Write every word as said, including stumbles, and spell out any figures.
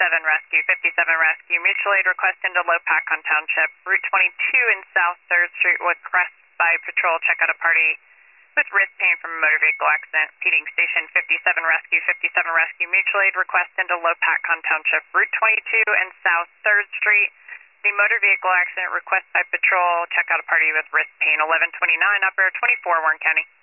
fifty-seven Rescue, fifty-seven Rescue. Mutual aid request into Lopakon Township. Route twenty-two and South third Street with Crest by Patrol. Check out a party with wrist pain from a motor vehicle accident. Feeding Station fifty-seven Rescue, fifty-seven Rescue. Mutual aid request into Lopakon Township. Route twenty-two and South third Street. The motor vehicle accident request by Patrol. Check out a party with wrist pain. eleven twenty-nine Upper, twenty-four Warren County.